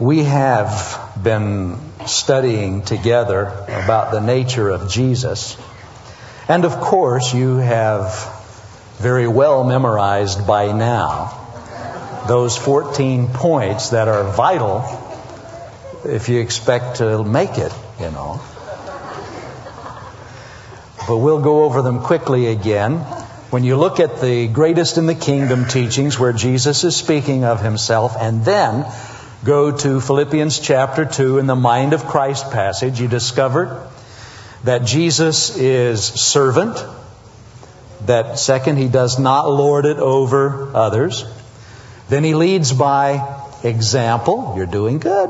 We have been studying together about the nature of Jesus. And of course, you have very well memorized by now those 14 points that are vital if you expect to make it, you know. But we'll go over them quickly again. When you look at the greatest in the kingdom teachings where Jesus is speaking of himself, and then go to Philippians chapter 2 in the Mind of Christ passage, you discover that Jesus is servant. That second, he does not lord it over others. Then he leads by example. You're doing good.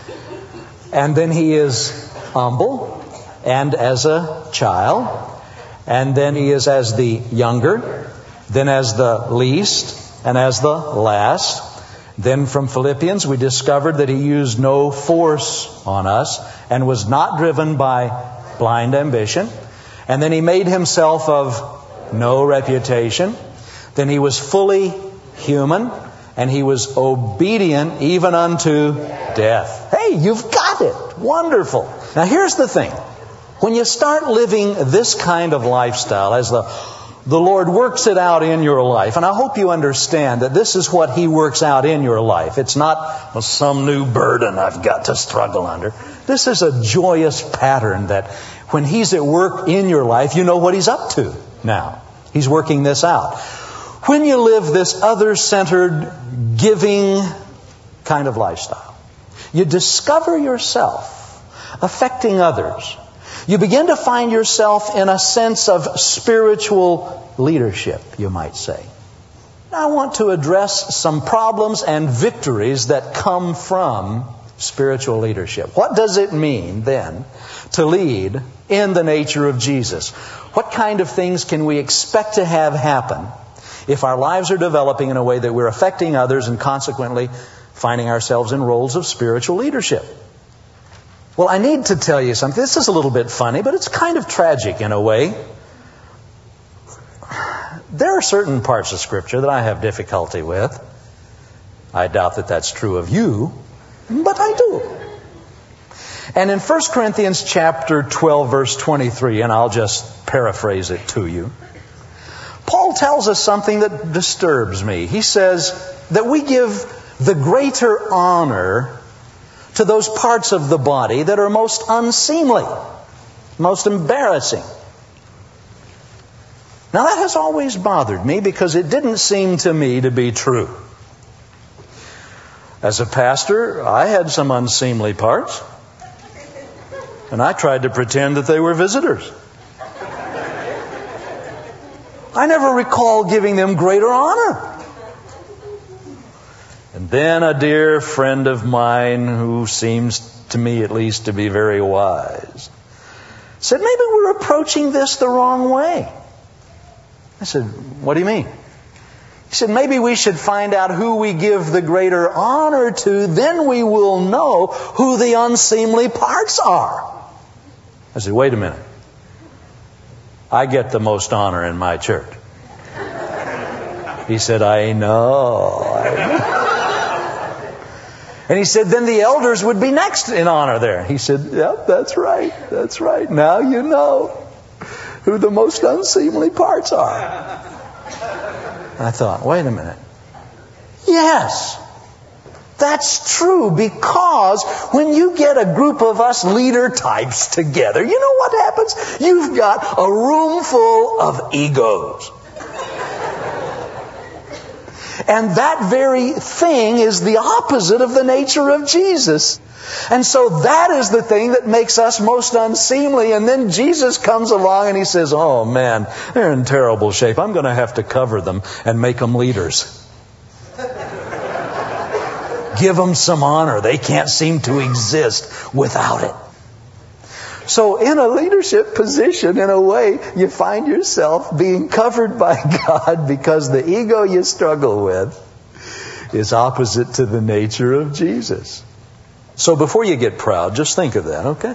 And then he is humble and as a child. And then he is as the younger. Then as the least and as the last. Then from Philippians, we discovered that he used no force on us and was not driven by blind ambition. And then he made himself of no reputation. Then he was fully human and he was obedient even unto death. Hey, you've got it. Wonderful. Now here's the thing. When you start living this kind of lifestyle as the Lord works it out in your life. And I hope you understand that this is what he works out in your life. It's not some new burden I've got to struggle under. This is a joyous pattern that when he's at work in your life, you know what he's up to now. He's working this out. When you live this other-centered, giving kind of lifestyle, you discover yourself affecting others. You begin to find yourself in a sense of spiritual leadership, you might say. Now, I want to address some problems and victories that come from spiritual leadership. What does it mean, then, to lead in the nature of Jesus? What kind of things can we expect to have happen if our lives are developing in a way that we're affecting others and consequently finding ourselves in roles of spiritual leadership? Well, I need to tell you something. This is a little bit funny, but it's kind of tragic in a way. There are certain parts of Scripture that I have difficulty with. I doubt that that's true of you, but I do. And in 1 Corinthians chapter 12, verse 23, and I'll just paraphrase it to you, Paul tells us something that disturbs me. He says that we give the greater honor to those parts of the body that are most unseemly, most embarrassing. Now that has always bothered me because it didn't seem to me to be true. As a pastor, I had some unseemly parts, and I tried to pretend that they were visitors. I never recall giving them greater honor. And then a dear friend of mine, who seems to me at least to be very wise, said, maybe we're approaching this the wrong way. I said, what do you mean? He said, maybe we should find out who we give the greater honor to, then we will know who the unseemly parts are. I said, wait a minute. I get the most honor in my church. He said, I know. And he said, then the elders would be next in honor there. He said, yep, that's right. That's right. Now you know who the most unseemly parts are. And I thought, wait a minute. Yes, that's true, because when you get a group of us leader types together, you know what happens? You've got a room full of egos. And that very thing is the opposite of the nature of Jesus. And so that is the thing that makes us most unseemly. And then Jesus comes along and he says, oh man, they're in terrible shape. I'm going to have to cover them and make them leaders. Give them some honor. They can't seem to exist without it. So in a leadership position, in a way, you find yourself being covered by God because the ego you struggle with is opposite to the nature of Jesus. So before you get proud, just think of that, okay?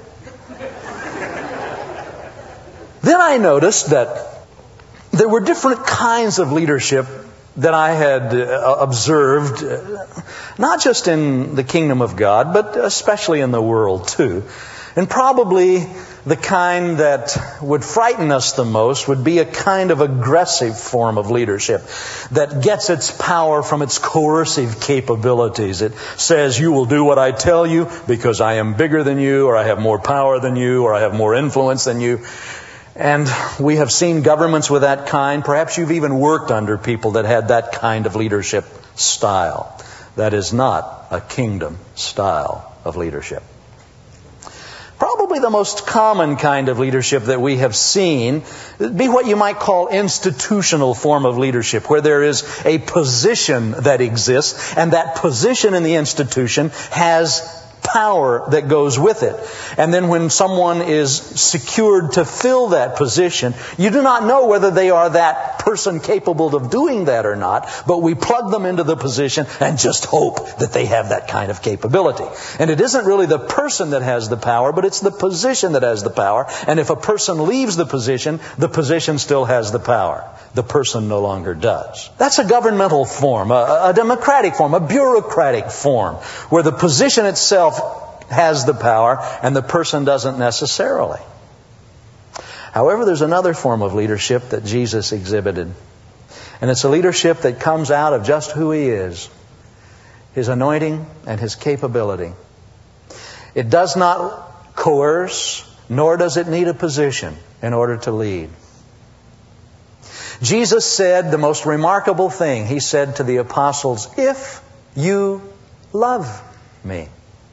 Then I noticed that there were different kinds of leadership that I had observed, not just in the kingdom of God, but especially in the world too. And probably the kind that would frighten us the most would be a kind of aggressive form of leadership that gets its power from its coercive capabilities. It says, you will do what I tell you because I am bigger than you, or I have more power than you, or I have more influence than you. And we have seen governments with that kind. Perhaps you've even worked under people that had that kind of leadership style. That is not a kingdom style of leadership. Probably the most common kind of leadership that we have seen would be what you might call institutional form of leadership, where there is a position that exists, and that position in the institution has power that goes with it. And then when someone is secured to fill that position, you do not know whether they are that person capable of doing that or not, but we plug them into the position and just hope that they have that kind of capability. And it isn't really the person that has the power, but it's the position that has the power. And if a person leaves the position still has the power. The person no longer does. That's a governmental form, a democratic form, a bureaucratic form, where the position itself has the power and the person doesn't necessarily. However, there's another form of leadership that Jesus exhibited. And it's a leadership that comes out of just who He is, His anointing and His capability. It does not coerce, nor does it need a position in order to lead. Jesus said the most remarkable thing. He said to the apostles, if you love me,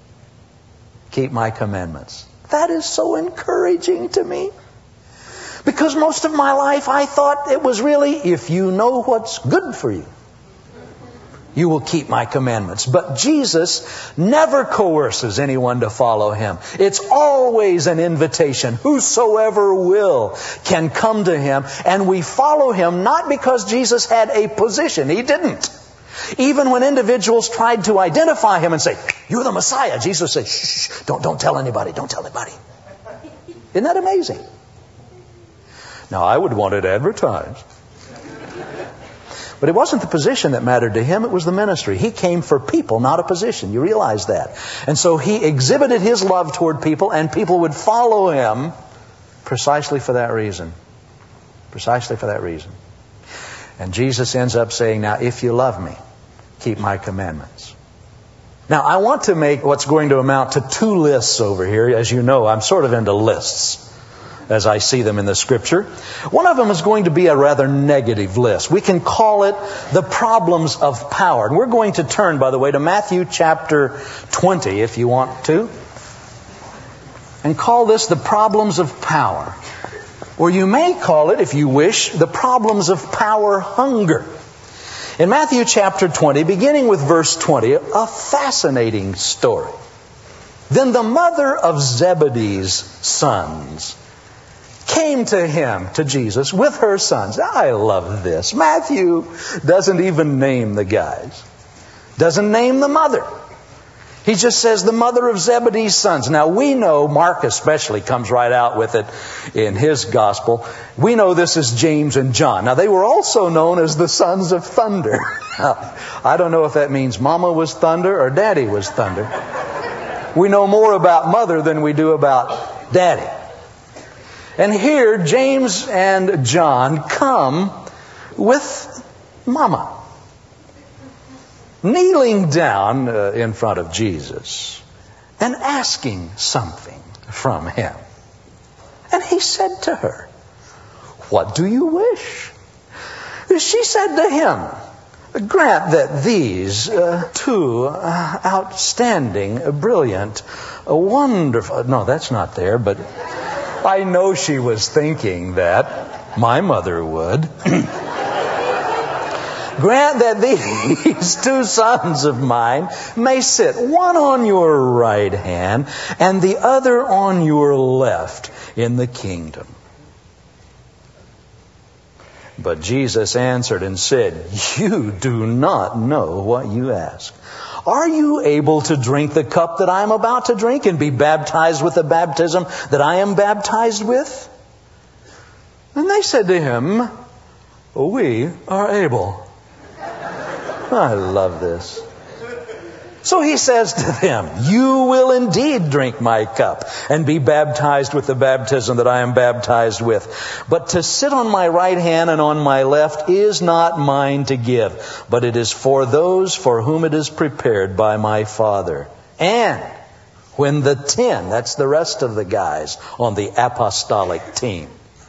keep my commandments. That is so encouraging to me. Because most of my life I thought it was really, if you know what's good for you, you will keep my commandments. But Jesus never coerces anyone to follow Him. It's always an invitation. Whosoever will can come to Him. And we follow Him not because Jesus had a position. He didn't. Even when individuals tried to identify Him and say, you're the Messiah, Jesus said, shh, don't tell anybody, don't tell anybody. Isn't that amazing? Now, I would want it advertised. But it wasn't the position that mattered to Him, it was the ministry. He came for people, not a position. You realize that. And so He exhibited His love toward people, and people would follow Him precisely for that reason. Precisely for that reason. And Jesus ends up saying, now, if you love me, keep my commandments. Now, I want to make what's going to amount to two lists over here. As you know, I'm sort of into lists as I see them in the Scripture. One of them is going to be a rather negative list. We can call it the problems of power. And we're going to turn, by the way, to Matthew chapter 20, if you want to, and call this the problems of power. Or you may call it, if you wish, the problems of power hunger. In Matthew chapter 20, beginning with verse 20, a fascinating story. Then the mother of Zebedee's sons came to Him, to Jesus, with her sons. I love this. Matthew doesn't even name the guys. Doesn't name the mother. He just says the mother of Zebedee's sons. Now we know, Mark especially comes right out with it in his gospel. We know this is James and John. Now they were also known as the sons of thunder. I don't know if that means Mama was thunder or Daddy was thunder. We know more about mother than we do about Daddy. And here, James and John come with Mama, kneeling down in front of Jesus and asking something from Him. And He said to her, what do you wish? She said to Him, grant that these two outstanding, brilliant, wonderful... No, that's not there, but... I know she was thinking that. My mother would. Grant that these two sons of mine may sit, one on your right hand and the other on your left in the kingdom. But Jesus answered and said, you do not know what you ask. Are you able to drink the cup that I am about to drink and be baptized with the baptism that I am baptized with? And they said to Him, we are able. I love this. So he says to them, you will indeed drink my cup and be baptized with the baptism that I am baptized with. But to sit on my right hand and on my left is not mine to give, but it is for those for whom it is prepared by my Father. And when the 10, that's the rest of the guys on the apostolic team.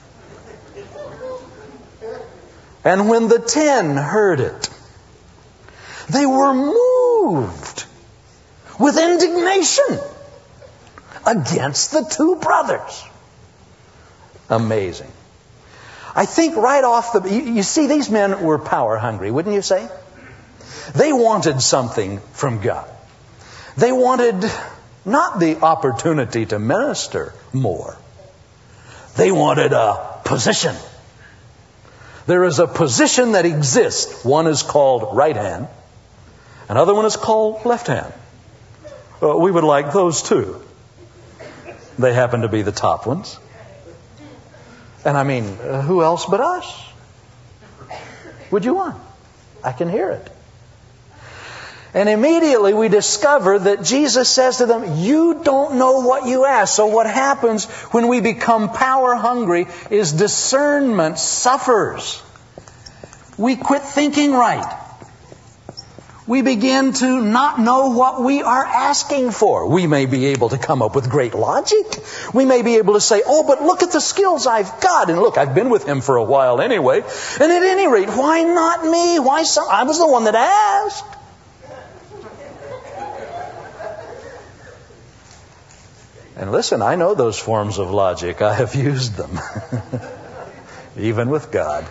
And when the 10 heard it, they were moved with indignation against the two brothers. Amazing. I think right off you see, these men were power hungry, wouldn't you say? They wanted something from God. They wanted not the opportunity to minister more. They wanted a position. There is a position that exists. One is called right hand. Another one is called left hand. We would like those two. They happen to be the top ones. And I mean, who else but us would you want? I can hear it. And immediately we discover that Jesus says to them, you don't know what you ask. So what happens when we become power hungry is discernment suffers. We quit thinking right. We begin to not know what we are asking for. We may be able to come up with great logic. We may be able to say, oh, but look at the skills I've got. And look, I've been with him for a while anyway. And at any rate, why not me? I was the one that asked. And listen, I know those forms of logic. I have used them. Even with God.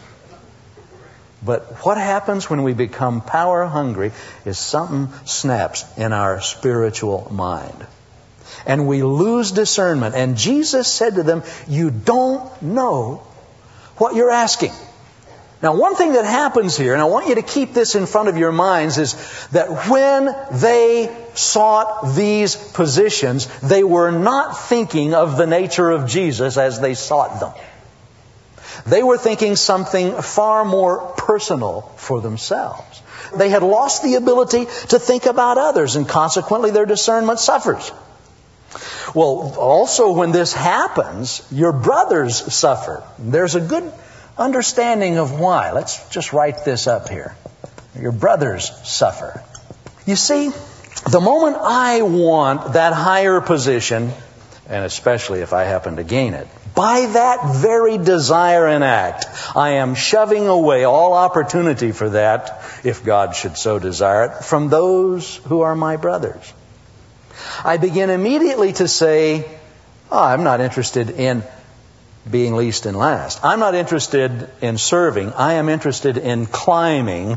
But what happens when we become power hungry is something snaps in our spiritual mind. And we lose discernment. And Jesus said to them, you don't know what you're asking. Now, one thing that happens here, and I want you to keep this in front of your minds, is that when they sought these positions, they were not thinking of the nature of Jesus as they sought them. They were thinking something far more personal for themselves. They had lost the ability to think about others, and consequently their discernment suffers. Well, also when this happens, your brothers suffer. There's a good understanding of why. Let's just write this up here. Your brothers suffer. You see, the moment I want that higher position, and especially if I happen to gain it, by that very desire and act, I am shoving away all opportunity for that, if God should so desire it, from those who are my brothers. I begin immediately to say, I'm not interested in being least and last. I'm not interested in serving. I am interested in climbing.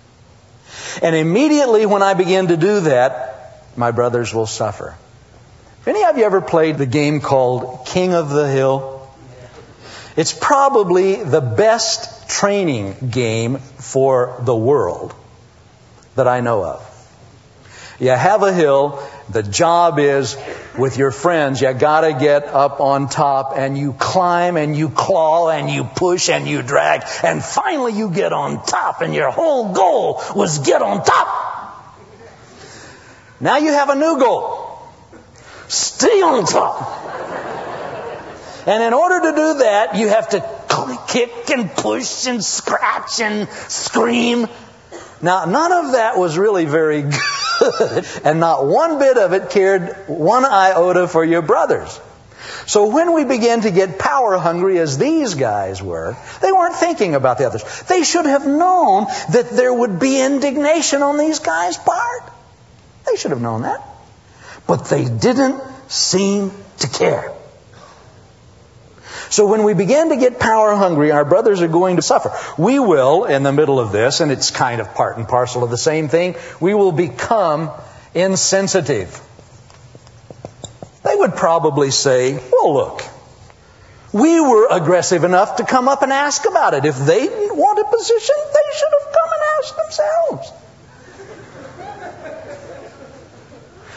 And immediately when I begin to do that, my brothers will suffer. Have any of you ever played the game called King of the Hill? It's probably the best training game for the world that I know of. You have a hill. The job is, with your friends, you got to get up on top, and you climb and you claw and you push and you drag, and finally you get on top, and your whole goal was get on top. Now you have a new goal. Stay on top. And in order to do that, you have to kick and push and scratch and scream. Now, none of that was really very good, and not one bit of it cared one iota for your brothers. So when we begin to get power hungry, as these guys were, they weren't thinking about the others. They should have known that there would be indignation on these guys' part. They should have known that. But they didn't seem to care. So when we begin to get power hungry, our brothers are going to suffer. We will, in the middle of this, and it's kind of part and parcel of the same thing, we will become insensitive. They would probably say, well, look, we were aggressive enough to come up and ask about it. If they didn't want a position, they should have come and asked themselves.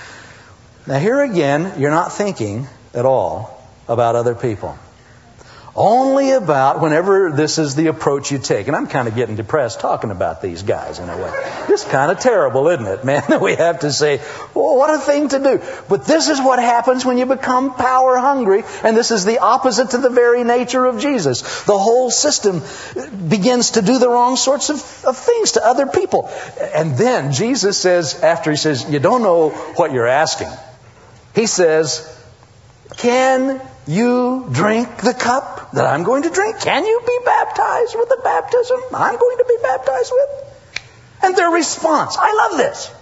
Now here again, you're not thinking at all about other people. Only about whenever this is the approach you take. And I'm kind of getting depressed talking about these guys in a way. It's kind of terrible, isn't it, man? That we have to say, well, what a thing to do. But this is what happens when you become power hungry. And this is the opposite to the very nature of Jesus. The whole system begins to do the wrong sorts of things to other people. And then Jesus says, after he says, you don't know what you're asking. He says, can you drink the cup that I'm going to drink? Can you be baptized with the baptism I'm going to be baptized with? And their response, I love this.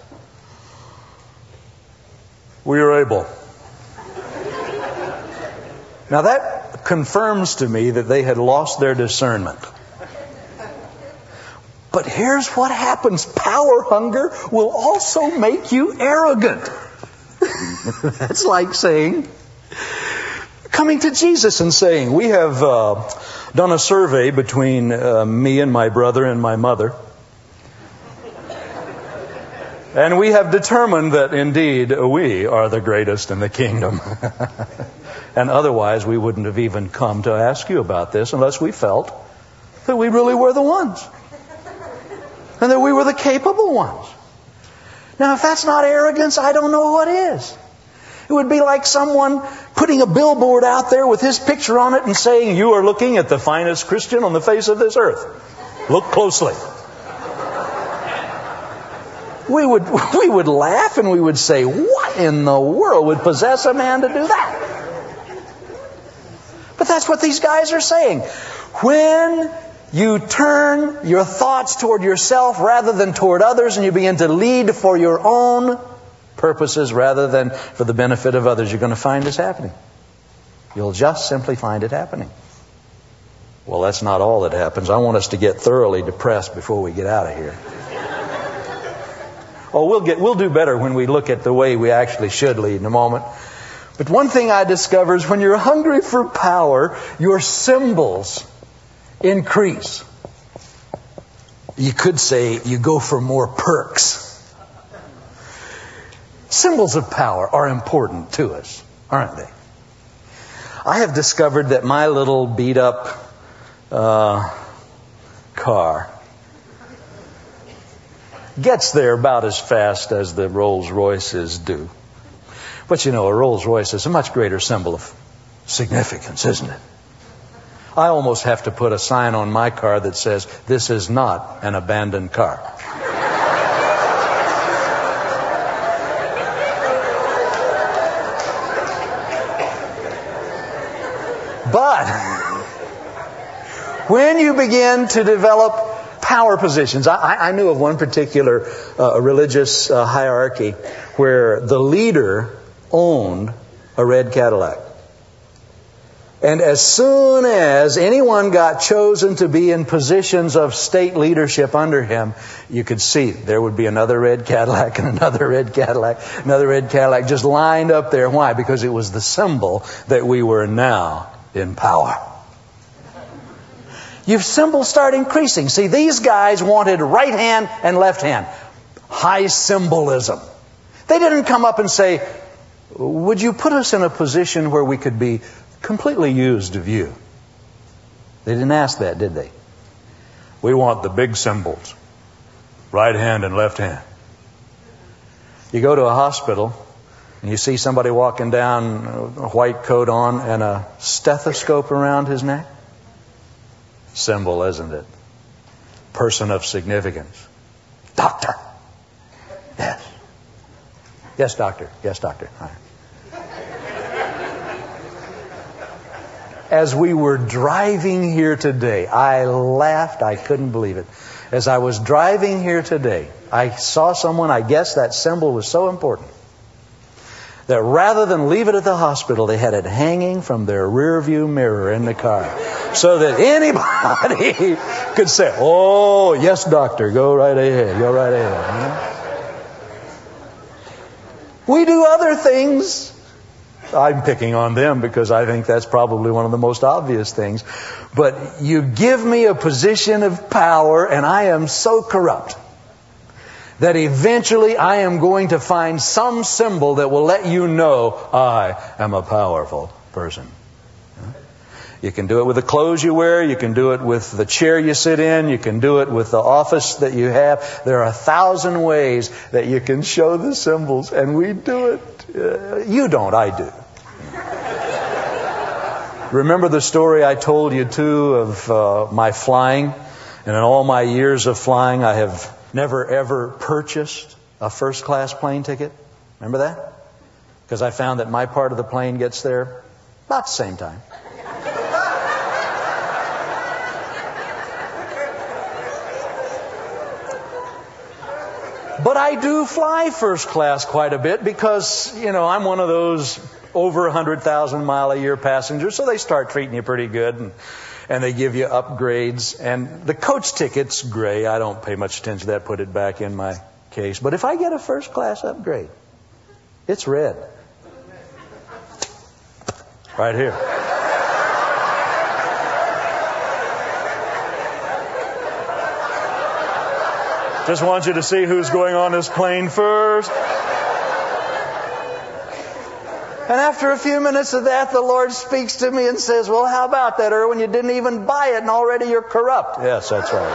We are able. Now that confirms to me that they had lost their discernment. But here's what happens. Power hunger will also make you arrogant. That's like saying, coming to Jesus and saying, we have done a survey between me and my brother and my mother. And we have determined that indeed we are the greatest in the kingdom. And otherwise we wouldn't have even come to ask you about this unless we felt that we really were the ones. And that we were the capable ones. Now if that's not arrogance, I don't know what is. It would be like someone putting a billboard out there with his picture on it and saying, you are looking at the finest Christian on the face of this earth. Look closely. We would laugh and we would say, what in the world would possess a man to do that? But that's what these guys are saying. When you turn your thoughts toward yourself rather than toward others, and you begin to lead for your own purposes rather than for the benefit of others, you're going to find this happening. You'll just simply find it happening. Well, that's not all that happens. I want us to get thoroughly depressed before we get out of here. Oh, we'll do better when we look at the way we actually should lead in a moment. But one thing I discover is when you're hungry for power, your symbols increase. You could say you go for more perks. Symbols of power are important to us, aren't they? I have discovered that my little beat up car gets there about as fast as the Rolls Royces do. But you know, a Rolls Royce is a much greater symbol of significance, isn't it? I almost have to put a sign on my car that says, this is not an abandoned car. But when you begin to develop power positions, I knew of one particular religious hierarchy where the leader owned a red Cadillac. And as soon as anyone got chosen to be in positions of state leadership under him, you could see there would be another red Cadillac and another red Cadillac, another red Cadillac just lined up there. Why? Because it was the symbol that we were now in power. Your symbols start increasing. See, these guys wanted right hand and left hand. High symbolism. They didn't come up and say, would you put us in a position where we could be completely used of you? They didn't ask that, did they? We want the big symbols. Right hand and left hand. You go to a hospital and you see somebody walking down, a white coat on and a stethoscope around his neck. Symbol, isn't it? Person of significance. Doctor. Yes. Yes, doctor. Yes, doctor. All right. As we were driving here today, I laughed. I couldn't believe it. As I was driving here today, I saw someone, I guess that symbol was so important, that rather than leave it at the hospital, they had it hanging from their rear view mirror in the car. So that anybody could say, oh, yes, doctor, go right ahead, go right ahead. We do other things. I'm picking on them because I think that's probably one of the most obvious things. But you give me a position of power and I am so corrupt that eventually I am going to find some symbol that will let you know I am a powerful person. You can do it with the clothes you wear. You can do it with the chair you sit in. You can do it with the office that you have. There are 1,000 ways that you can show the symbols, and we do it. You don't, I do. Remember the story I told you, too, of my flying? And in all my years of flying, I have never, ever purchased a first-class plane ticket. Remember that? Because I found that my part of the plane gets there about the same time. But I do fly first class quite a bit because, I'm one of those over 100,000 mile a year passengers, so they start treating you pretty good, and they give you upgrades. And the coach ticket's gray. I don't pay much attention to that, put it back in my case. But if I get a first class upgrade, it's red. Right here. Just want you to see who's going on this plane first. And after a few minutes of that, the Lord speaks to me and says, well, how about that, Erwin? You didn't even buy it and already you're corrupt. Yes, that's right.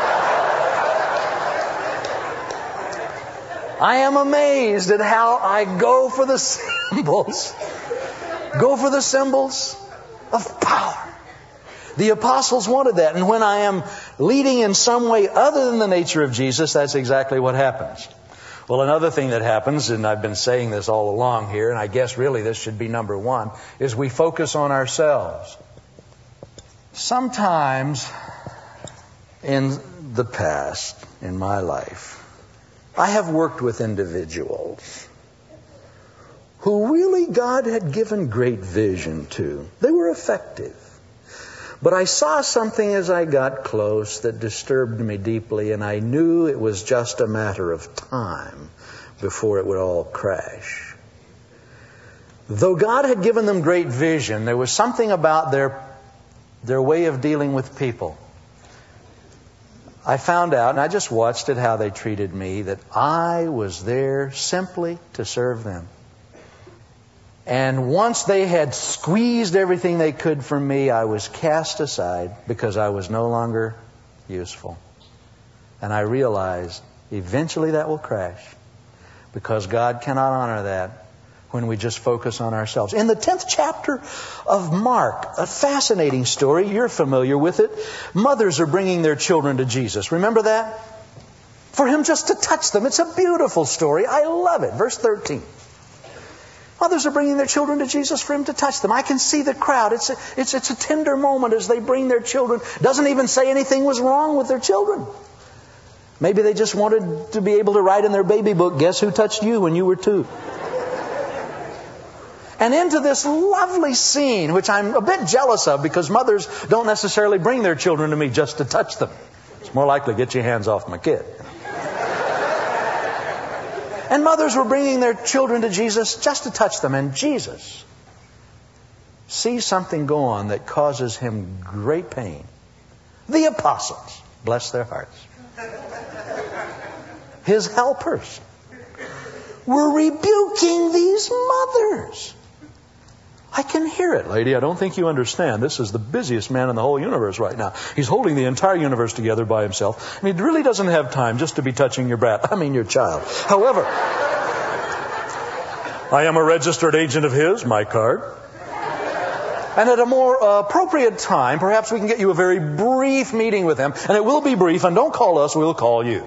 I am amazed at how I go for the symbols. Go for the symbols of power. The apostles wanted that. And when I am leading in some way other than the nature of Jesus, that's exactly what happens. Well, another thing that happens, and I've been saying this all along here, and I guess really this should be number one, is we focus on ourselves. Sometimes in the past, in my life, I have worked with individuals who really God had given great vision to. They were effective. But I saw something as I got close that disturbed me deeply, and I knew it was just a matter of time before it would all crash. Though God had given them great vision, there was something about their way of dealing with people. I found out, and I just watched it, how they treated me, that I was there simply to serve them. And once they had squeezed everything they could from me, I was cast aside because I was no longer useful. And I realized eventually that will crash because God cannot honor that when we just focus on ourselves. In the 10th chapter of Mark, a fascinating story. You're familiar with it. Mothers are bringing their children to Jesus. Remember that? For Him just to touch them. It's a beautiful story. I love it. Verse 13. Mothers are bringing their children to Jesus for Him to touch them. I can see the crowd. It's a tender moment as they bring their children. Doesn't even say anything was wrong with their children. Maybe they just wanted to be able to write in their baby book, guess who touched you when you were 2? And into this lovely scene, which I'm a bit jealous of because mothers don't necessarily bring their children to me just to touch them. It's more likely, get your hands off my kid. And mothers were bringing their children to Jesus just to touch them. And Jesus sees something go on that causes Him great pain. The apostles, bless their hearts, His helpers, were rebuking these mothers. I can hear it. Lady, I don't think you understand. This is the busiest man in the whole universe right now. He's holding the entire universe together by himself. I mean, he really doesn't have time just to be touching your brat. I mean, your child. However, I am a registered agent of his, my card. And at a more appropriate time, perhaps we can get you a very brief meeting with him. And it will be brief, and don't call us, we'll call you.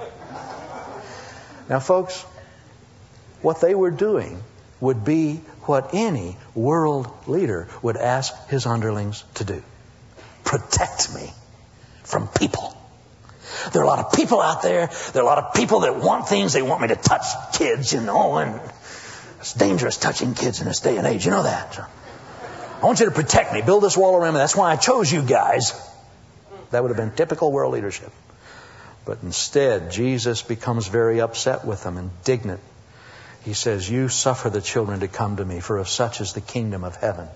Now, folks, what they were doing would be what any world leader would ask his underlings to do. Protect me from people. There are a lot of people out there. There are a lot of people that want things. They want me to touch kids, and it's dangerous touching kids in this day and age. You know that. So I want you to protect me. Build this wall around me. That's why I chose you guys. That would have been typical world leadership. But instead, Jesus becomes very upset with them, indignant. He says, you suffer the children to come to me, for of such is the kingdom of heaven.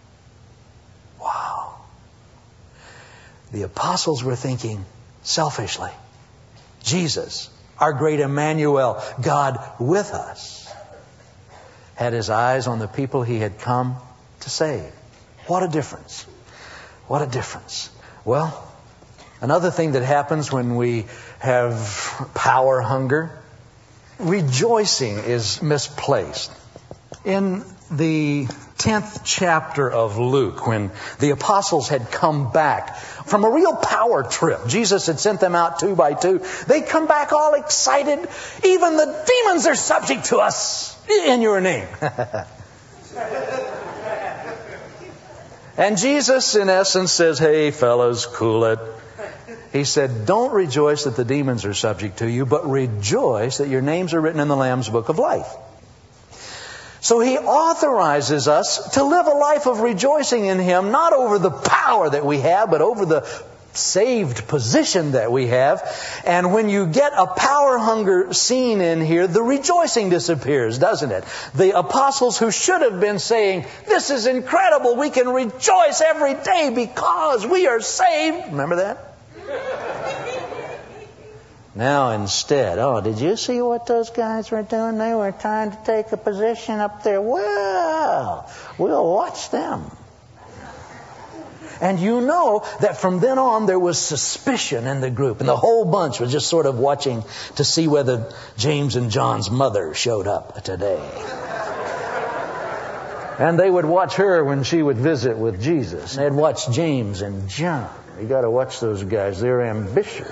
Wow. The apostles were thinking selfishly. Jesus, our great Emmanuel, God with us, had His eyes on the people He had come to save. What a difference. What a difference. Well, another thing that happens when we have power hunger, rejoicing is misplaced. In the 10th chapter of Luke, when the apostles had come back from a real power trip, Jesus had sent them out 2 by 2. They come back all excited. Even the demons are subject to us in your name. And Jesus, in essence, says, hey, fellas, cool it. He said, don't rejoice that the demons are subject to you, but rejoice that your names are written in the Lamb's Book of Life. So He authorizes us to live a life of rejoicing in Him, not over the power that we have, but over the saved position that we have. And when you get a power hunger scene in here, the rejoicing disappears, doesn't it? The apostles who should have been saying, this is incredible, we can rejoice every day because we are saved. Remember that? Now instead, did you see what those guys were doing? They were trying to take a position up there. Well, we'll watch them. And you know that from then on there was suspicion in the group. And the whole bunch was just sort of watching to see whether James and John's mother showed up today. And they would watch her when she would visit with Jesus. They'd watch James and John. You got to watch those guys. They're ambitious.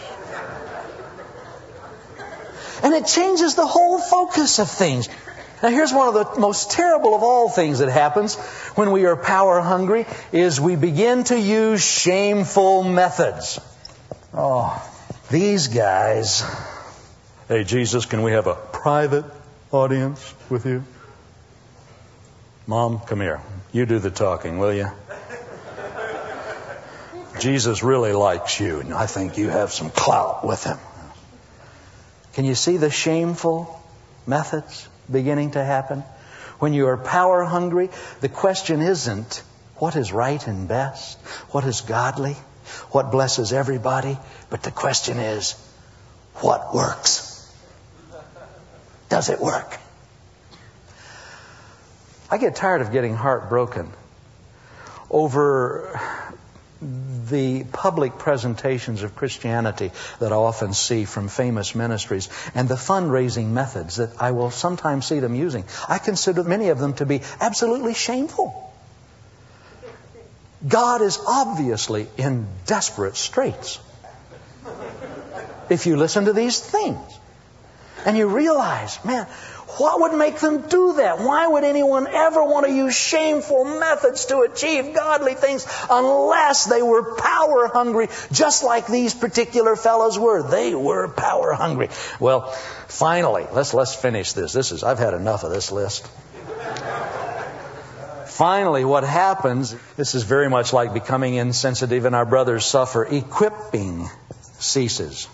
And it changes the whole focus of things. Now here's one of the most terrible of all things that happens when we are power hungry is we begin to use shameful methods. These guys. Hey Jesus, can we have a private audience with you? Mom, come here. You do the talking, will you? Jesus really likes you, and I think you have some clout with Him. Can you see the shameful methods beginning to happen? When you are power hungry, the question isn't what is right and best, what is godly, what blesses everybody, but the question is what works? Does it work? I get tired of getting heartbroken over the public presentations of Christianity that I often see from famous ministries and the fundraising methods that I will sometimes see them using. I consider many of them to be absolutely shameful. God is obviously in desperate straits. If you listen to these things and you realize, man, what would make them do that? Why would anyone ever want to use shameful methods to achieve godly things unless they were power hungry, just like these particular fellows were? They were power hungry. Well, finally, let's finish this. I've had enough of this list. Finally, what happens, this is very much like becoming insensitive and our brothers suffer. Equipping ceases.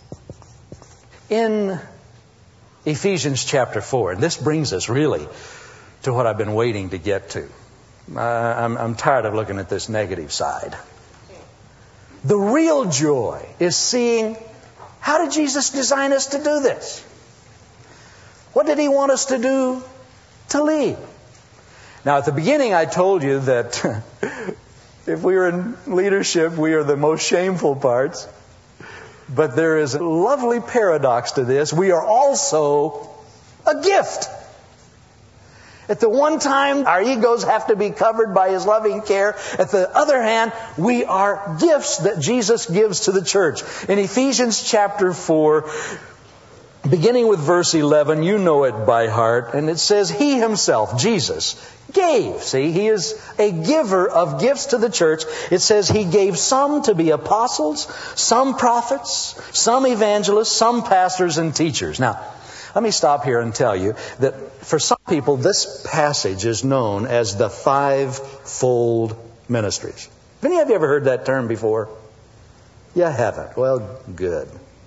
In Ephesians chapter 4. And this brings us really to what I've been waiting to get to. I'm tired of looking at this negative side. The real joy is seeing, how did Jesus design us to do this? What did He want us to do to lead? Now at the beginning I told you that if we are in leadership, we are the most shameful parts. But there is a lovely paradox to this. We are also a gift. At the one time, our egos have to be covered by His loving care. At the other hand, we are gifts that Jesus gives to the church. In Ephesians chapter 4, beginning with verse 11, you know it by heart. And it says, He Himself, Jesus, gave. See, He is a giver of gifts to the church. It says He gave some to be apostles, some prophets, some evangelists, some pastors and teachers. Now, let me stop here and tell you that for some people, this passage is known as the fivefold ministries. Have any of you ever heard that term before? You haven't. Well, good.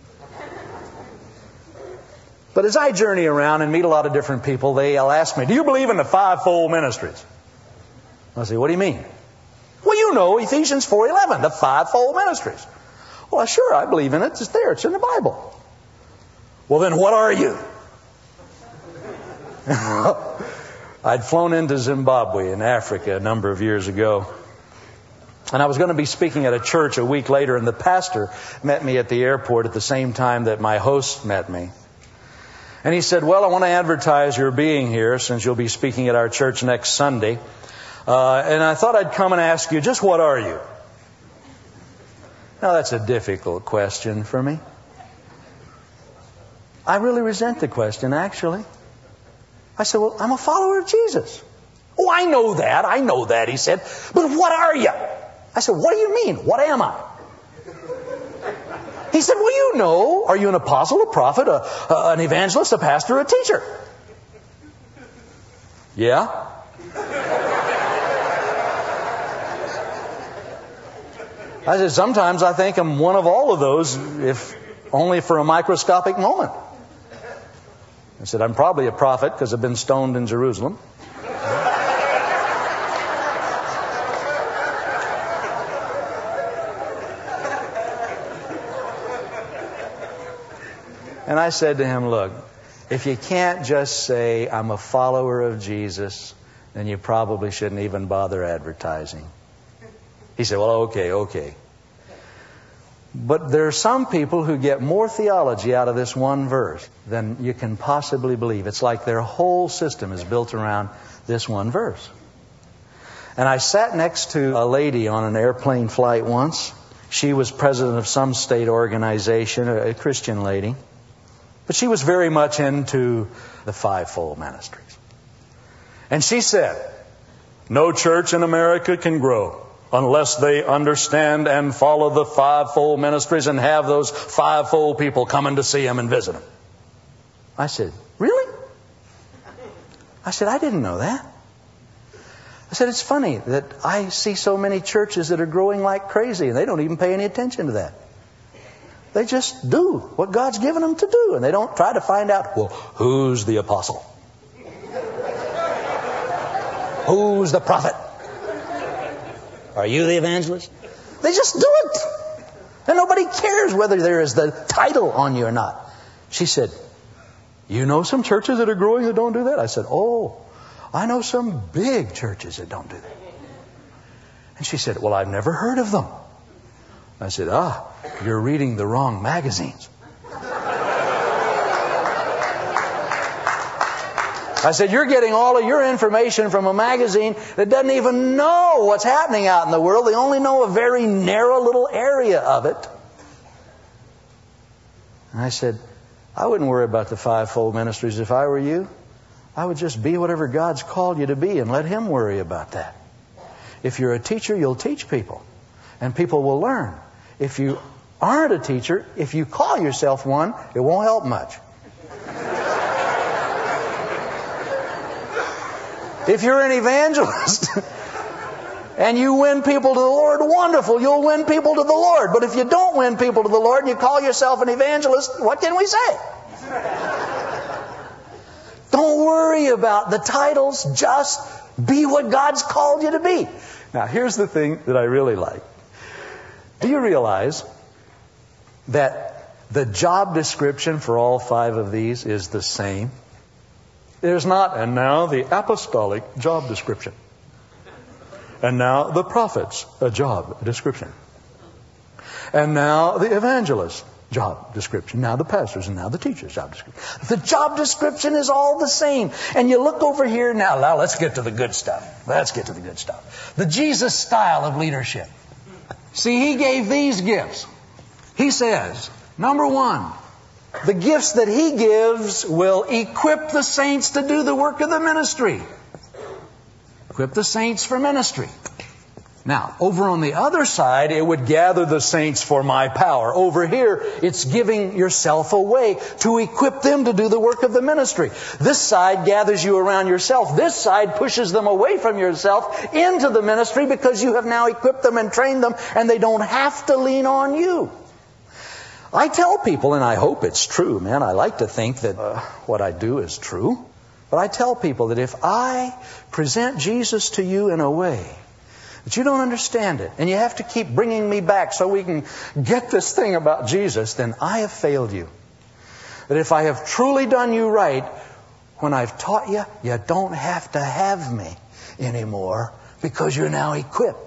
But as I journey around and meet a lot of different people, they'll ask me, do you believe in the fivefold ministries? I'll say, what do you mean? Well, you know, Ephesians 4:11, the fivefold ministries. Well, sure, I believe in it. It's there. It's in the Bible. Well, then what are you? I'd flown into Zimbabwe in Africa a number of years ago. And I was going to be speaking at a church a week later, and the pastor met me at the airport at the same time that my host met me. And he said, well, I want to advertise your being here since you'll be speaking at our church next Sunday. And I thought I'd come and ask you, just what are you? Now, that's a difficult question for me. I really resent the question, actually. I said, well, I'm a follower of Jesus. Oh, I know that, he said. But what are you? I said, what do you mean? What am I? He said, well, you know, are you an apostle, a prophet, an evangelist, a pastor, a teacher? Yeah. I said, sometimes I think I'm one of all of those, if only for a microscopic moment. I said, I'm probably a prophet because I've been stoned in Jerusalem. And I said to him, look, if you can't just say I'm a follower of Jesus, then you probably shouldn't even bother advertising. He said, well, okay. But there are some people who get more theology out of this one verse than you can possibly believe. It's like their whole system is built around this one verse. And I sat next to a lady on an airplane flight once. She was president of some state organization, a Christian lady. But she was very much into the fivefold ministries. And she said, no church in America can grow unless they understand and follow the fivefold ministries and have those fivefold people coming to see them and visit them. I said, really? I said, I didn't know that. I said, it's funny that I see so many churches that are growing like crazy and they don't even pay any attention to that. They just do what God's given them to do. And they don't try to find out, well, who's the apostle? Who's the prophet? Are you the evangelist? They just do it. And nobody cares whether there is the title on you or not. She said, you know some churches that are growing that don't do that? I said, oh, I know some big churches that don't do that. And she said, well, I've never heard of them. I said, you're reading the wrong magazines. I said, you're getting all of your information from a magazine that doesn't even know what's happening out in the world. They only know a very narrow little area of it. And I said, I wouldn't worry about the fivefold ministries if I were you. I would just be whatever God's called you to be and let Him worry about that. If you're a teacher, you'll teach people. And people will learn. If you aren't a teacher, if you call yourself one, it won't help much. If you're an evangelist and you win people to the Lord, wonderful, you'll win people to the Lord. But if you don't win people to the Lord and you call yourself an evangelist, what can we say? Don't worry about the titles, just be what God's called you to be. Now, here's the thing that I really like. Do you realize that the job description for all five of these is the same? There's not, and now the apostolic job description. And now the prophet's job description. And now the evangelist's job description. Now the pastor's and now the teacher's job description. The job description is all the same. And you look over here now let's get to the good stuff. The Jesus style of leadership. See, He gave these gifts. He says, number one, the gifts that He gives will equip the saints to do the work of the ministry. Equip the saints for ministry. Now, over on the other side, it would gather the saints for my power. Over here, it's giving yourself away to equip them to do the work of the ministry. This side gathers you around yourself. This side pushes them away from yourself into the ministry because you have now equipped them and trained them and they don't have to lean on you. I tell people, and I hope it's true, man. I like to think that what I do is true. But I tell people that if I present Jesus to you in a way that you don't understand it, and you have to keep bringing me back so we can get this thing about Jesus, then I have failed you. That if I have truly done you right, when I've taught you, you don't have to have me anymore because you're now equipped.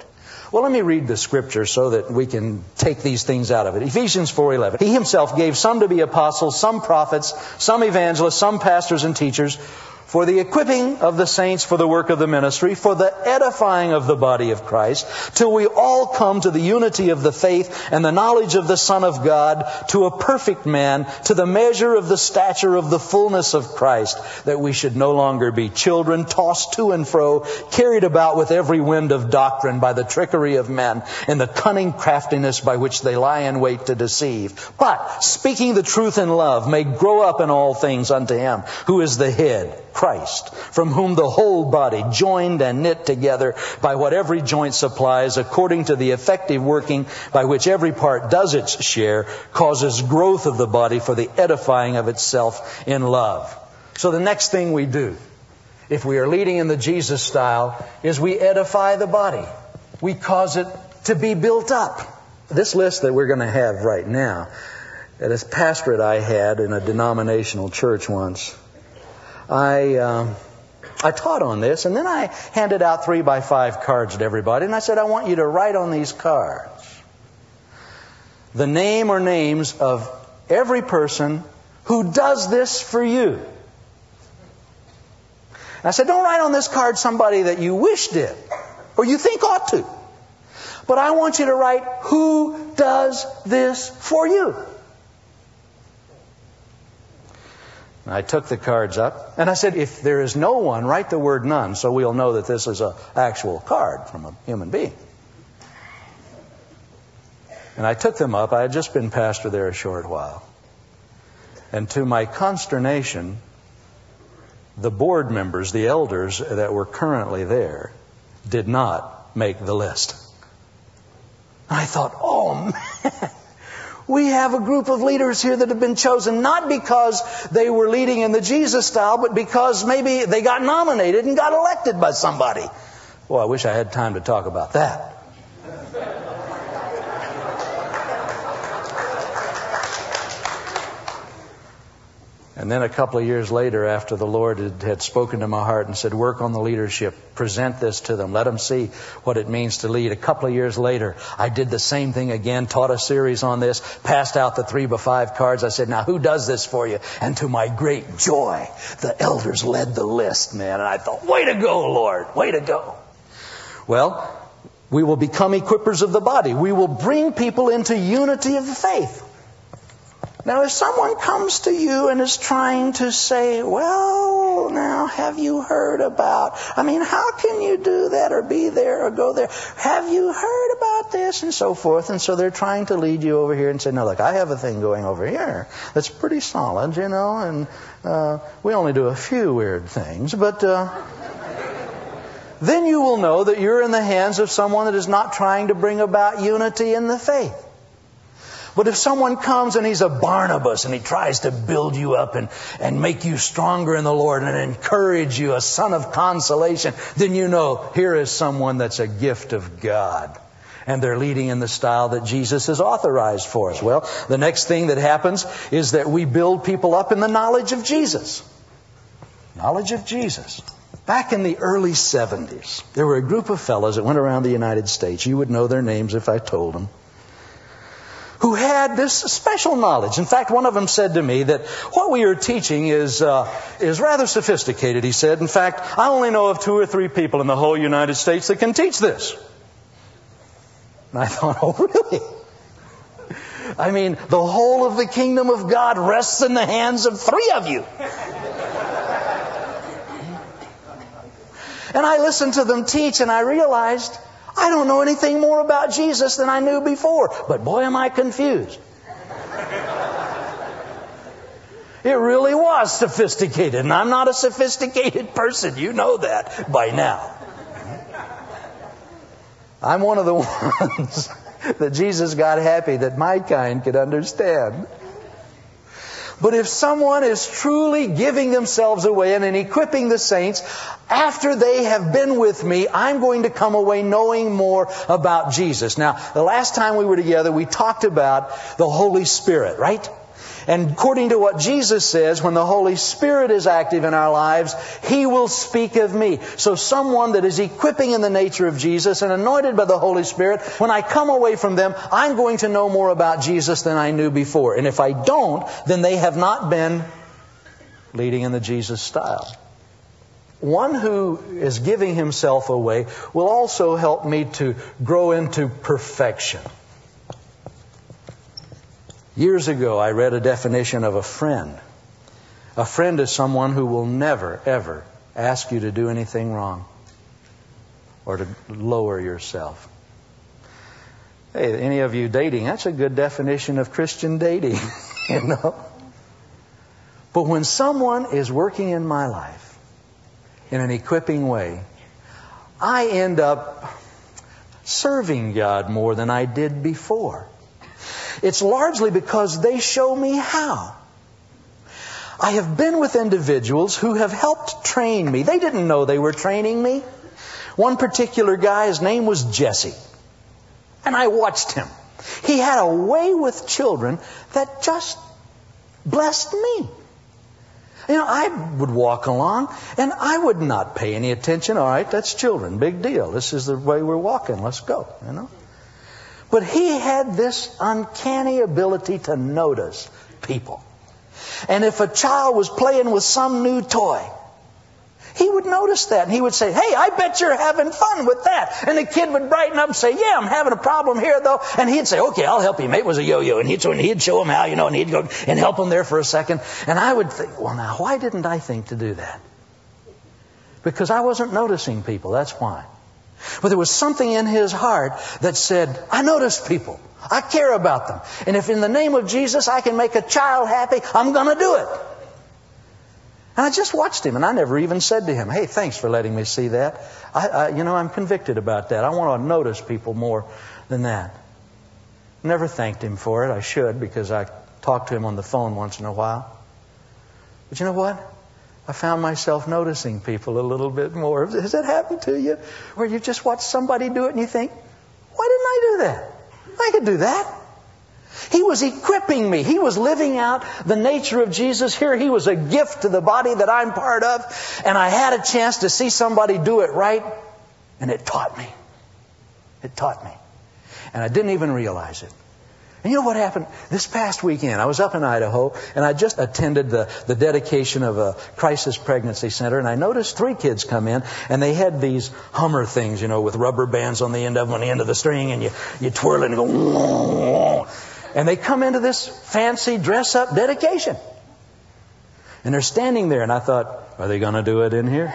Well, let me read the scripture so that we can take these things out of it. Ephesians 4:11. He himself gave some to be apostles, some prophets, some evangelists, some pastors and teachers, for the equipping of the saints for the work of the ministry, for the edifying of the body of Christ, till we all come to the unity of the faith and the knowledge of the Son of God, to a perfect man, to the measure of the stature of the fullness of Christ, that we should no longer be children, tossed to and fro, carried about with every wind of doctrine by the trickery of men, and the cunning craftiness by which they lie in wait to deceive. But, speaking the truth in love, may grow up in all things unto Him, who is the head, Christ, from whom the whole body, joined and knit together by what every joint supplies, according to the effective working by which every part does its share, causes growth of the body for the edifying of itself in love. So the next thing we do, if we are leading in the Jesus style, is we edify the body. We cause it to be built up. This list that we're going to have right now, at a pastorate I had in a denominational church once, I taught on this, and then I handed out 3x5 cards to everybody, and I said, I want you to write on these cards the name or names of every person who does this for you. And I said, don't write on this card somebody that you wish did, or you think ought to, but I want you to write who does this for you. I took the cards up, and I said, if there is no one, write the word none, so we'll know that this is an actual card from a human being. And I took them up. I had just been pastor there a short while. And to my consternation, the board members, the elders that were currently there, did not make the list. I thought, oh man, we have a group of leaders here that have been chosen not because they were leading in the Jesus style, but because maybe they got nominated and got elected by somebody. Well, I wish I had time to talk about that. And then a couple of years later, after the Lord had spoken to my heart and said, work on the leadership, present this to them, let them see what it means to lead. A couple of years later, I did the same thing again, taught a series on this, passed out the 3x5 cards. I said, now who does this for you? And to my great joy, the elders led the list, man. And I thought, way to go, Lord, way to go. Well, we will become equippers of the body. We will bring people into unity of the faith. Now, if someone comes to you and is trying to say, well, now, have you heard about, how can you do that or be there or go there? Have you heard about this? And so forth. And so they're trying to lead you over here and say, no, look, I have a thing going over here that's pretty solid, and we only do a few weird things. But then you will know that you're in the hands of someone that is not trying to bring about unity in the faith. But if someone comes and he's a Barnabas and he tries to build you up and make you stronger in the Lord and encourage you, a son of consolation, then you know here is someone that's a gift of God. And they're leading in the style that Jesus has authorized for us. Well, the next thing that happens is that we build people up in the knowledge of Jesus. Knowledge of Jesus. Back in the early 70s, there were a group of fellows that went around the United States. You would know their names if I told them. Who had this special knowledge. In fact, one of them said to me that what we are teaching is rather sophisticated, he said. In fact, I only know of 2 or 3 people in the whole United States that can teach this. And I thought, oh, really? The whole of the kingdom of God rests in the hands of 3 of you. And I listened to them teach and I realized I don't know anything more about Jesus than I knew before. But boy, am I confused. It really was sophisticated. And I'm not a sophisticated person. You know that by now. I'm one of the ones that Jesus got happy that my kind could understand. But if someone is truly giving themselves away and equipping the saints, after they have been with me, I'm going to come away knowing more about Jesus. Now, the last time we were together, we talked about the Holy Spirit, right? And according to what Jesus says, when the Holy Spirit is active in our lives, He will speak of me. So someone that is equipping in the nature of Jesus and anointed by the Holy Spirit, when I come away from them, I'm going to know more about Jesus than I knew before. And if I don't, then they have not been leading in the Jesus style. One who is giving himself away will also help me to grow into perfection. Years ago, I read a definition of a friend. A friend is someone who will never, ever ask you to do anything wrong or to lower yourself. Hey, any of you dating, that's a good definition of Christian dating, you know. But when someone is working in my life in an equipping way, I end up serving God more than I did before. It's largely because they show me how. I have been with individuals who have helped train me. They didn't know they were training me. One particular guy, his name was Jesse. And I watched him. He had a way with children that just blessed me. You know, I would walk along and I would not pay any attention. All right, that's children. Big deal. This is the way we're walking. Let's go, you know. But he had this uncanny ability to notice people. And if a child was playing with some new toy, he would notice that. And he would say, hey, I bet you're having fun with that. And the kid would brighten up and say, yeah, I'm having a problem here, though. And he'd say, okay, I'll help you. Mate was a yo-yo. And he'd show him how, you know, and he'd go and help him there for a second. And I would think, well, now, why didn't I think to do that? Because I wasn't noticing people. That's why. But there was something in his heart that said, I notice people. I care about them. And if in the name of Jesus I can make a child happy, I'm going to do it. And I just watched him, and I never even said to him, hey, thanks for letting me see that. I'm convicted about that. I want to notice people more than that. Never thanked him for it. I should, because I talk to him on the phone once in a while. But you know what? I found myself noticing people a little bit more. Has that happened to you? Where you just watch somebody do it and you think, why didn't I do that? I could do that. He was equipping me. He was living out the nature of Jesus here. He was a gift to the body that I'm part of. And I had a chance to see somebody do it right. And it taught me. It taught me. And I didn't even realize it. And you know what happened? This past weekend, I was up in Idaho, and I just attended the dedication of a crisis pregnancy center, and I noticed 3 kids come in, and they had these Hummer things, you know, with rubber bands on the end of them, on the end of the string, and you twirl it and go, and they come into this fancy dress-up dedication. And they're standing there, and I thought, are they going to do it in here?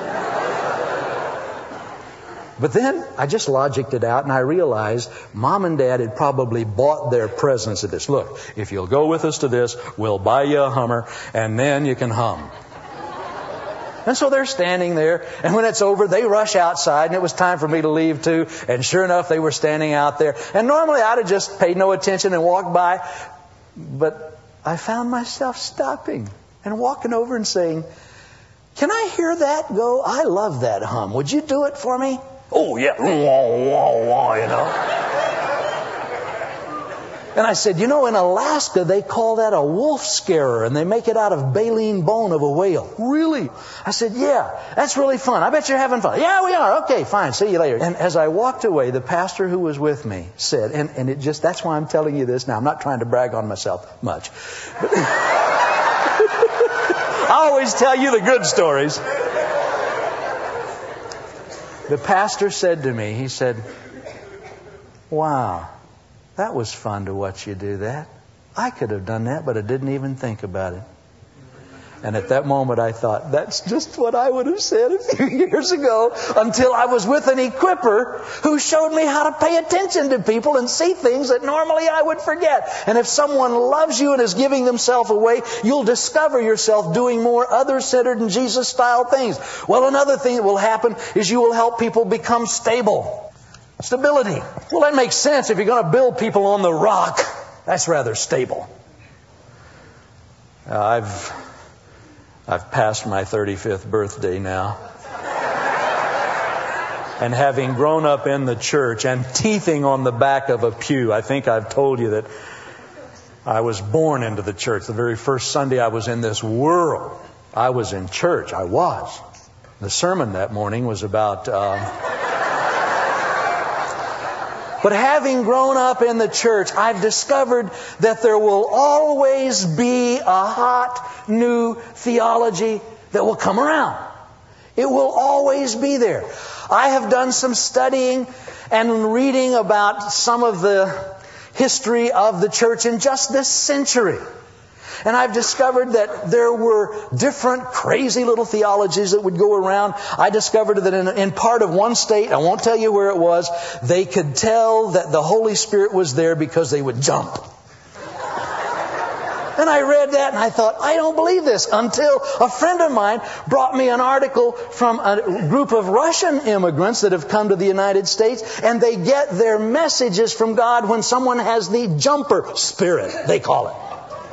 But then I just logicked it out, and I realized Mom and Dad had probably bought their presents at this. Look, if you'll go with us to this, we'll buy you a Hummer, and then you can hum. And so they're standing there, and when it's over, they rush outside, and it was time for me to leave too. And sure enough, they were standing out there. And normally I'd have just paid no attention and walked by. But I found myself stopping and walking over and saying, can I hear that go? I love that hum. Would you do it for me? Oh, yeah, you know. And I said, you know, in Alaska, they call that a wolf scarer, and they make it out of baleen bone of a whale. Really? I said, yeah, that's really fun. I bet you're having fun. Yeah, we are. Okay, fine. See you later. And as I walked away, the pastor who was with me said, and it just, that's why I'm telling you this now. I'm not trying to brag on myself much. But I always tell you the good stories. The pastor said to me, he said, wow, that was fun to watch you do that. I could have done that, but I didn't even think about it. And at that moment I thought, that's just what I would have said a few years ago, until I was with an equipper who showed me how to pay attention to people and see things that normally I would forget. And if someone loves you and is giving themselves away, you'll discover yourself doing more other-centered and Jesus-style things. Well, another thing that will happen is you will help people become stable. Stability. Well, that makes sense if you're going to build people on the rock. That's rather stable. I've passed my 35th birthday now. And having grown up in the church and teething on the back of a pew, I think I've told you that I was born into the church. The very first Sunday I was in this world, I was in church. I was. The sermon that morning was about... But having grown up in the church, I've discovered that there will always be a hot new theology that will come around. It will always be there. I have done some studying and reading about some of the history of the church in just this century. And I've discovered that there were different crazy little theologies that would go around. I discovered that in part of one state, I won't tell you where it was, they could tell that the Holy Spirit was there because they would jump. And I read that and I thought, I don't believe this, until a friend of mine brought me an article from a group of Russian immigrants that have come to the United States, and they get their messages from God when someone has the jumper spirit, they call it.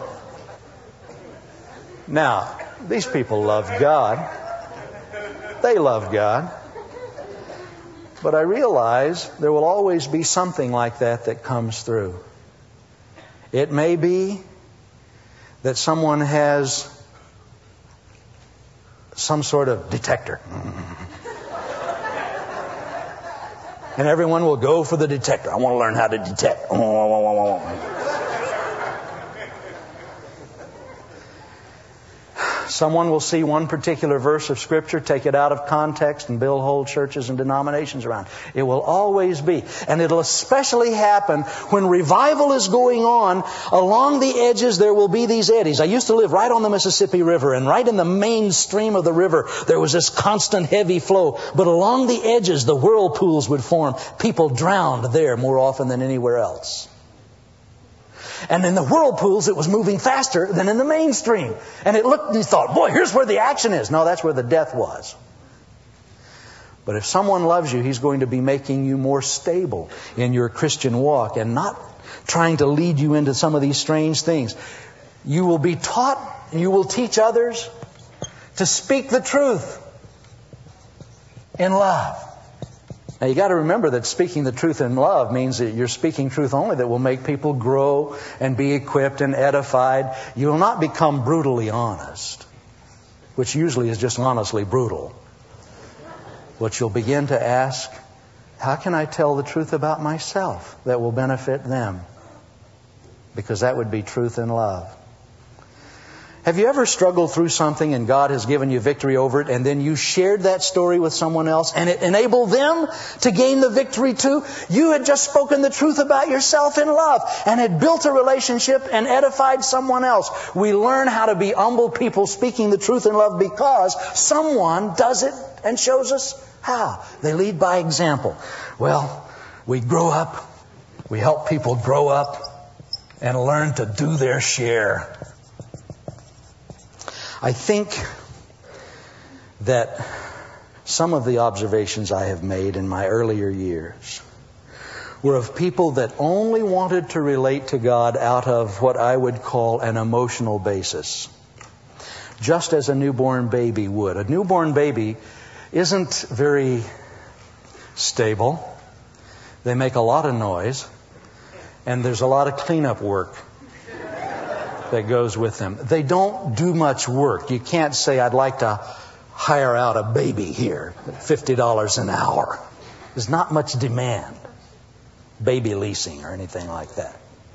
Now, these people love God. They love God. But I realize there will always be something like that comes through. It may be that someone has some sort of detector. And everyone will go for the detector. I want to learn how to detect. Someone will see one particular verse of Scripture, take it out of context, and build whole churches and denominations around. It will always be. And it'll especially happen when revival is going on. Along the edges, there will be these eddies. I used to live right on the Mississippi River, and right in the main stream of the river, there was this constant heavy flow. But along the edges, the whirlpools would form. People drowned there more often than anywhere else. And in the whirlpools, it was moving faster than in the mainstream. And it looked and you thought, boy, here's where the action is. No, that's where the death was. But if someone loves you, he's going to be making you more stable in your Christian walk and not trying to lead you into some of these strange things. You will be taught and you will teach others to speak the truth in love. Now you got to remember that speaking the truth in love means that you're speaking truth only that will make people grow and be equipped and edified. You will not become brutally honest, which usually is just honestly brutal. What you'll begin to ask, how can I tell the truth about myself that will benefit them? Because that would be truth in love. Have you ever struggled through something and God has given you victory over it, and then you shared that story with someone else and it enabled them to gain the victory too? You had just spoken the truth about yourself in love and had built a relationship and edified someone else. We learn how to be humble people speaking the truth in love because someone does it and shows us how. They lead by example. Well, we grow up, we help people grow up and learn to do their share. I think that some of the observations I have made in my earlier years were of people that only wanted to relate to God out of what I would call an emotional basis. Just as a newborn baby would. A newborn baby isn't very stable. They make a lot of noise. And there's a lot of cleanup work that goes with them. They don't do much work. You can't say, I'd like to hire out a baby here at $50 an hour. There's not much demand. Baby leasing or anything like that.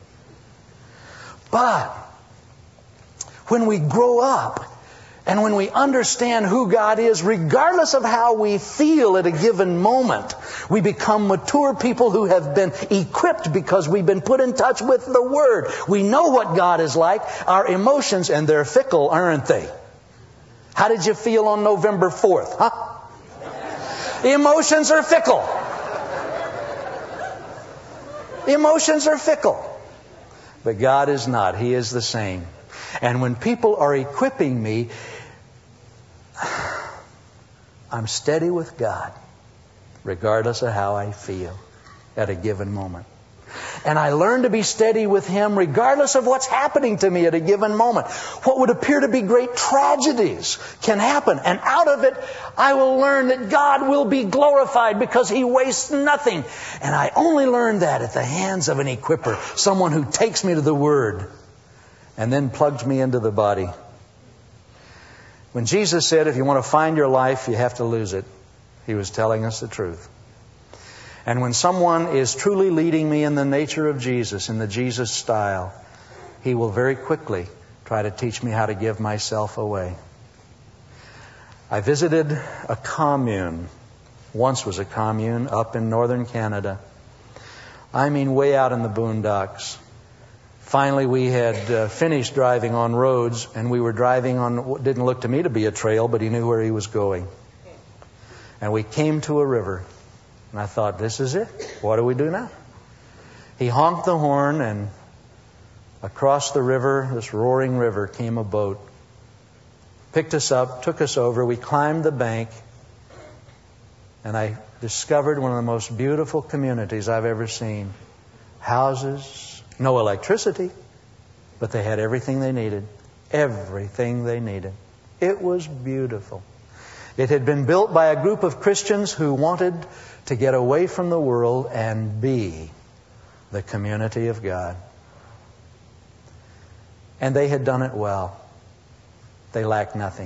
But when we grow up and when we understand who God is, regardless of how we feel at a given moment, we become mature people who have been equipped because we've been put in touch with the Word. We know what God is like. Our emotions, and they're fickle, aren't they? How did you feel on November 4th? Huh? Emotions are fickle. Emotions are fickle. But God is not. He is the same. And when people are equipping me, I'm steady with God, regardless of how I feel at a given moment. And I learn to be steady with Him regardless of what's happening to me at a given moment. What would appear to be great tragedies can happen. And out of it, I will learn that God will be glorified because He wastes nothing. And I only learn that at the hands of an equipper, someone who takes me to the Word and then plugged me into the body. When Jesus said, if you want to find your life, you have to lose it, He was telling us the truth. And when someone is truly leading me in the nature of Jesus, in the Jesus style, he will very quickly try to teach me how to give myself away. I visited a commune, once was a commune, up in northern Canada. I mean way out in the boondocks. Finally, we had finished driving on roads, and we were driving on what didn't look to me to be a trail, but He knew where He was going. And we came to a river. And I thought, this is it. What do we do now? He honked the horn, and across the river, this roaring river, came a boat. Picked us up, took us over. We climbed the bank, and I discovered one of the most beautiful communities I've ever seen. Houses, no electricity, but they had everything they needed. Everything they needed. It was beautiful. It had been built by a group of Christians who wanted to get away from the world and be the community of God. And they had done it well. They lacked nothing,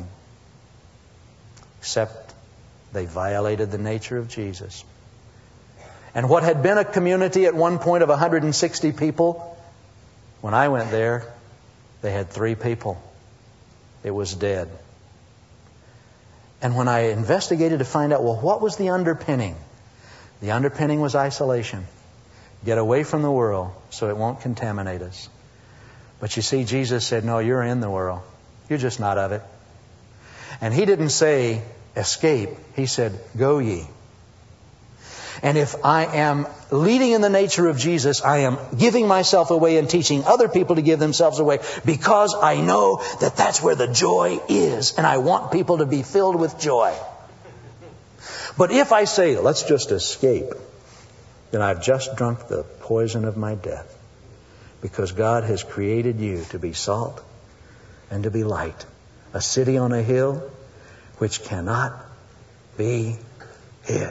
except they violated the nature of Jesus. And what had been a community at one point of 160 people, when I went there, they had 3 people. It was dead. And when I investigated to find out, well, what was the underpinning? The underpinning was isolation. Get away from the world so it won't contaminate us. But you see, Jesus said, no, you're in the world. You're just not of it. And He didn't say, escape. He said, go ye. And if I am leading in the nature of Jesus, I am giving myself away and teaching other people to give themselves away because I know that that's where the joy is. And I want people to be filled with joy. But if I say, let's just escape, then I've just drunk the poison of my death. Because God has created you to be salt and to be light. A city on a hill which cannot be hid.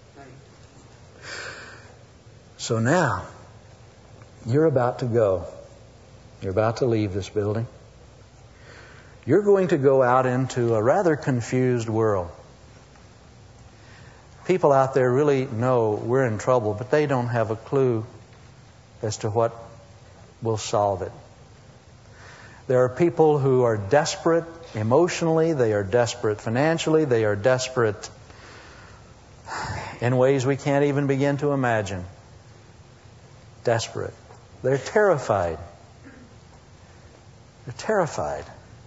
So now, you're about to go. You're about to leave this building. You're going to go out into a rather confused world. People out there really know we're in trouble, but they don't have a clue as to what will solve it. There are people who are desperate emotionally, they are desperate financially, they are desperate in ways we can't even begin to imagine. Desperate. They're terrified. They're terrified.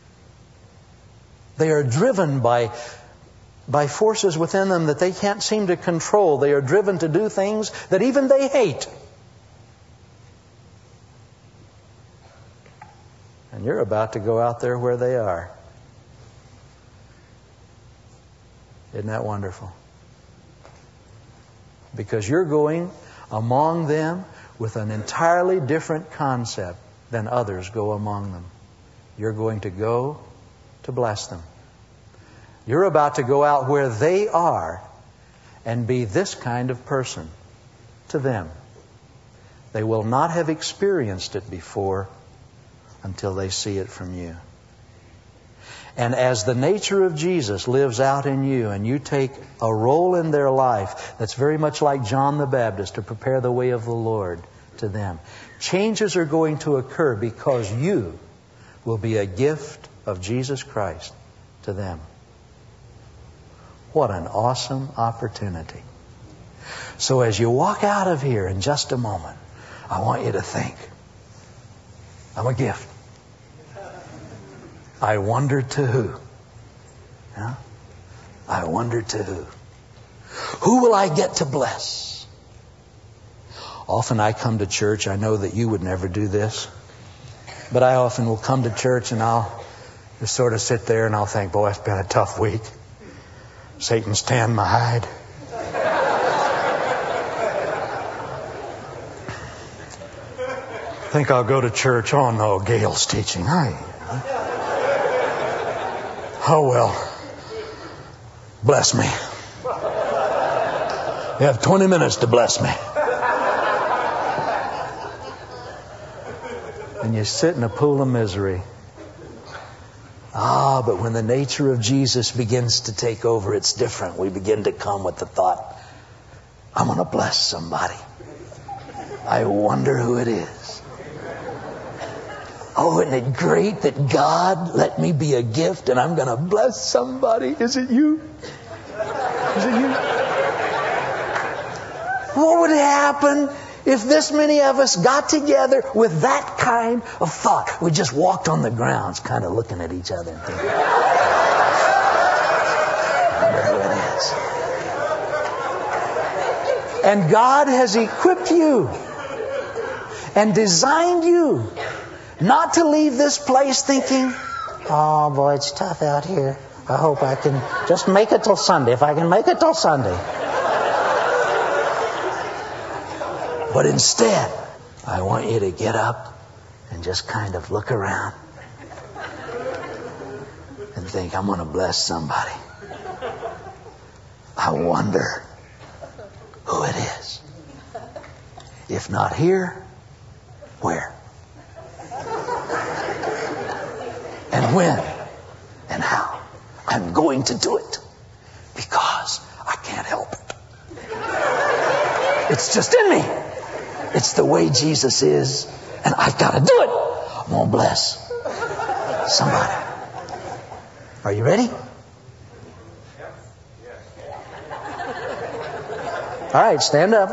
They are driven by forces within them that they can't seem to control. They are driven to do things that even they hate. And you're about to go out there where they are. Isn't that wonderful? Because you're going among them with an entirely different concept than others go among them. You're going to go to bless them. You're about to go out where they are and be this kind of person to them. They will not have experienced it before until they see it from you. And as the nature of Jesus lives out in you and you take a role in their life that's very much like John the Baptist to prepare the way of the Lord to them, changes are going to occur because you will be a gift of Jesus Christ to them. What an awesome opportunity. So as you walk out of here in just a moment, I want you to think, I'm a gift. I wonder to who? Yeah? I wonder to who? Who will I get to bless? Often I come to church. I know that you would never do this. But I often will come to church and I'll just sort of sit there and I'll think, boy, it's been a tough week. Satan's tanned my hide. I think I'll go to church. Oh no, Gail's teaching. Oh well. Bless me. You have 20 minutes to bless me. and you sit in a pool of misery. But when the nature of Jesus begins to take over, it's different. We begin to come with the thought, I'm going to bless somebody. I wonder who it is. Oh, isn't it great that God let me be a gift and I'm going to bless somebody? Is it you? Is it you? What would happen if this many of us got together with that kind of thought? We just walked on the grounds kind of looking at each other and thinking, I wonder who it is. And God has equipped you and designed you not to leave this place thinking, oh boy, it's tough out here. I hope I can just make it till Sunday. If I can make it till Sunday. But instead, I want you to get up and just kind of look around and think, I'm going to bless somebody. I wonder who it is. If not here, where? And when? And how? I'm going to do it because I can't help it. It's just in me. It's the way Jesus is, and I've got to do it. I'm going to bless somebody. Are you ready? All right, stand up.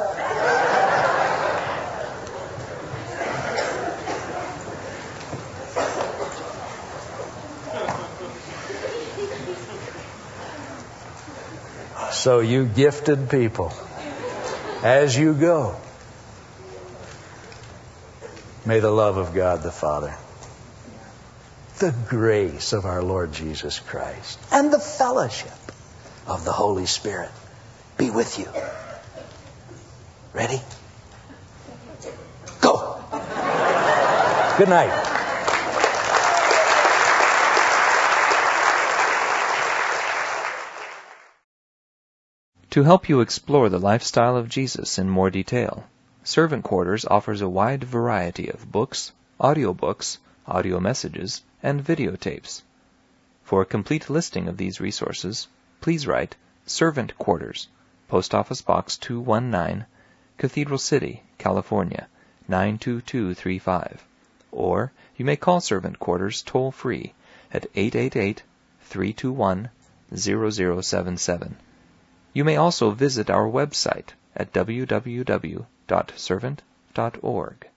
So you gifted people, as you go, may the love of God the Father, the grace of our Lord Jesus Christ, and the fellowship of the Holy Spirit be with you. Ready? Go! Good night. To help you explore the lifestyle of Jesus in more detail, Servant Quarters offers a wide variety of books, audiobooks, audio messages, and videotapes. For a complete listing of these resources, please write Servant Quarters, Post Office Box 219, Cathedral City, California, 92235. Or you may call Servant Quarters toll-free at 888-321-0077. You may also visit our website at www.servant.org.